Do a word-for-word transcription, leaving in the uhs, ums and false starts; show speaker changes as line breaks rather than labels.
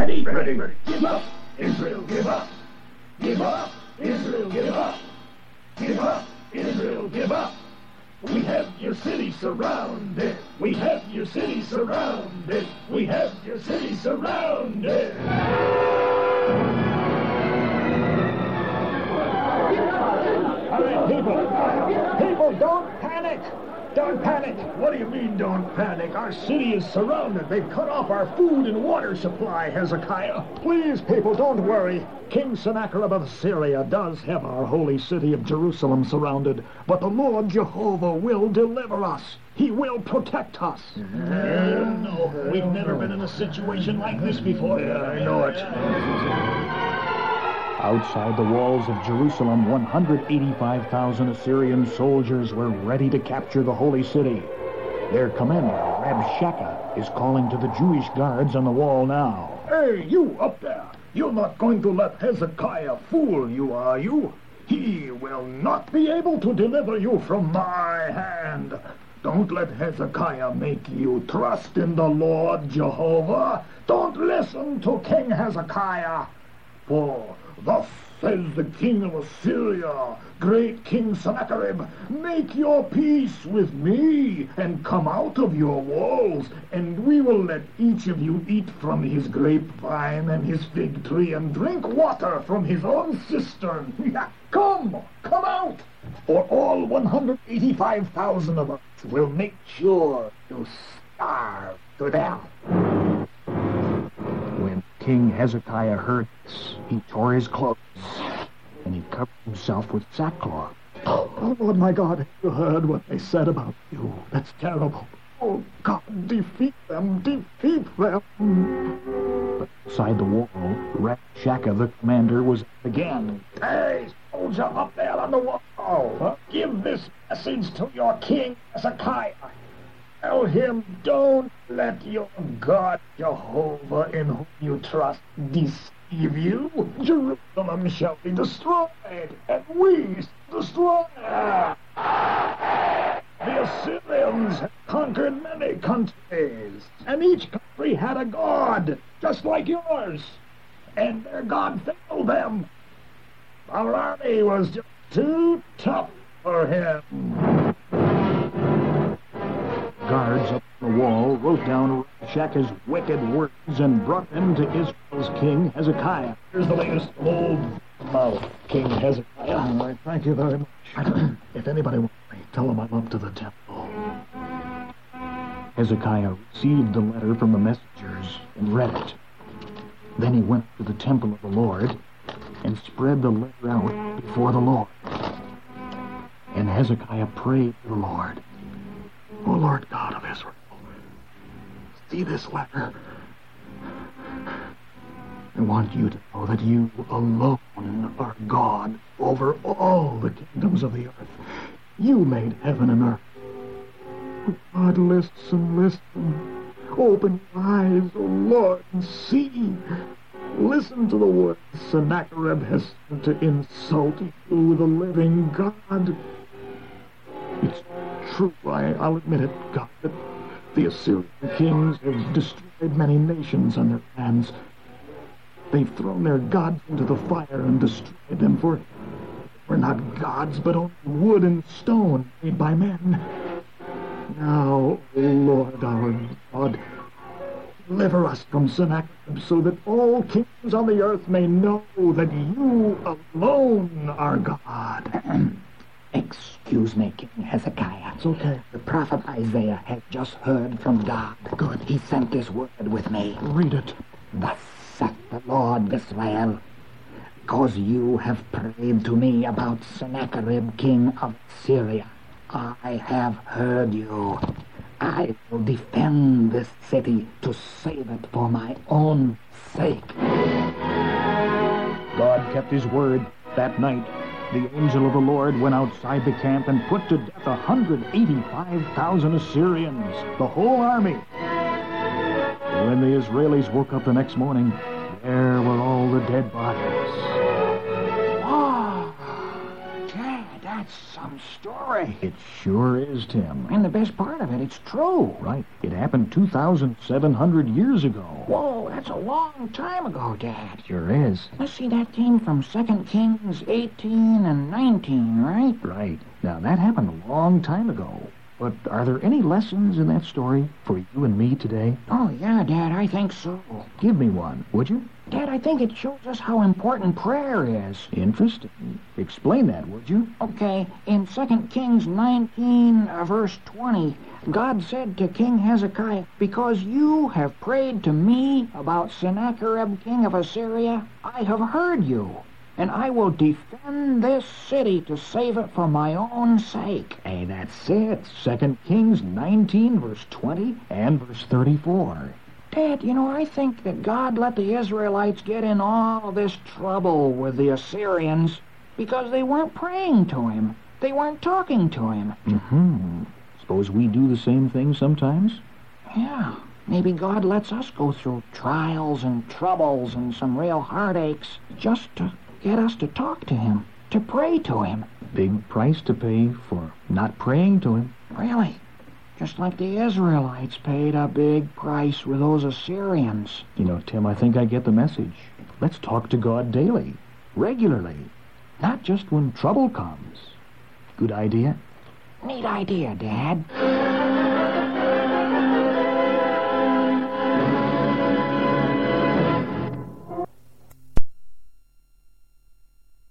Ready?
Ready.
Ready. Give up. Israel, give up. Give up. Israel, give up. Give up. Israel, give up. We have your city surrounded. We have your city surrounded. We have your city surrounded.
All right, people. People, don't panic. Don't panic.
What do you mean, don't panic? Our city is surrounded. They've cut off our food and water supply, Hezekiah.
Please, people, don't worry. King Sennacherib of Syria does have our holy city of Jerusalem surrounded, but the Lord Jehovah will deliver us. He will protect us.
Uh, no, we've never been in a situation like this before. Yeah, I know it.
Outside the walls of Jerusalem, one hundred eighty-five thousand Assyrian soldiers were ready to capture the holy city. Their commander, Rabshakeh, is calling to the Jewish guards on the wall now.
Hey, you up there! You're not going to let Hezekiah fool you, are you? He will not be able to deliver you from my hand. Don't let Hezekiah make you trust in the Lord Jehovah. Don't listen to King Hezekiah. For thus says the king of Assyria, great King Sennacherib, make your peace with me, and come out of your walls, and we will let each of you eat from his grapevine and his fig tree, and drink water from his own cistern. Come, come out, or all one hundred eighty-five thousand of us will make sure you starve to death.
When King Hezekiah heard this, he tore his clothes, and he covered himself with sackcloth.
Oh, Lord, my God, you heard what they said about you. That's terrible. Oh, God, defeat them, defeat them.
But outside the wall, Rabshakeh, the commander, was again.
Hey, soldier up there on the wall, huh? Give this message to your king, Hezekiah. Tell him, don't let your God, Jehovah, in whom you trust, deceive you. Jerusalem shall be destroyed, and we destroy her. The Assyrians have conquered many countries, and each country had a god, just like yours, and their god failed them. Our army was just too tough for him.
Guards up on the wall wrote down Rabshakeh's wicked words and brought them to Israel's king Hezekiah.
Here's the latest old mouth, King Hezekiah.
All right, thank you very much.
If anybody wants me, tell them I'm up to the temple.
Hezekiah received the letter from the messengers and read it. Then he went to the temple of the Lord and spread the letter out before the Lord. And Hezekiah prayed to the Lord.
O Lord God of Israel, see this letter. I want you to know that you alone are God over all the kingdoms of the earth. You made heaven and earth. Oh God, listen, listen. Open your eyes, O Lord, and see. Listen to the words Sennacherib has sent to insult you, the living God. It's true, I, I'll admit it, God, that the Assyrian kings have destroyed many nations on their lands. They've thrown their gods into the fire and destroyed them, for we're not gods, but only wood and stone made by men. Now, O Lord our God, deliver us from Sennacherib, so that all kings on the earth may know that you alone are God.
Excuse me, King Hezekiah.
It's okay.
The prophet Isaiah has just heard from God.
Good.
He sent this word with me.
Read it.
Thus saith the Lord Israel, because you have prayed to me about Sennacherib, king of Syria. I have heard you. I will defend this city to save it for my own sake.
God kept his word. That night, the angel of the Lord went outside the camp and put to death one hundred eighty-five thousand Assyrians, the whole army. When the Israelis woke up the next morning, there were all the dead bodies.
Oh, Chad, that's That's some story.
It sure is, Tim.
And the best part of it, it's true.
Right. It happened two thousand seven hundred years ago.
Whoa, that's a long time ago, Dad.
Sure is.
Let's see, that came from Second Kings eighteen and nineteen, right?
Right. Now, that happened a long time ago. But are there any lessons in that story for you and me today?
Oh, yeah, Dad, I think so.
Give me one, would you?
Dad, I think it shows us how important prayer is.
Interesting. Explain that, would you?
Okay, in Second Kings nineteen, uh, verse twenty, God said to King Hezekiah, "Because you have prayed to me about Sennacherib, king of Assyria, I have heard you, and I will defend this city to save it for my own sake."
Hey, that's it. Second Kings nineteen, verse twenty and verse thirty-four.
Dad, you know, I think that God let the Israelites get in all this trouble with the Assyrians because they weren't praying to him. They weren't talking to him.
Mm-hmm. Suppose we do the same thing sometimes?
Yeah. Maybe God lets us go through trials and troubles and some real heartaches just to get us to talk to him, to pray to him.
Big price to pay for not praying to him.
Really? Just like the Israelites paid a big price with those Assyrians.
You know, Tim, I think I get the message. Let's talk to God daily, regularly, not just when trouble comes. Good idea?
Neat idea, Dad.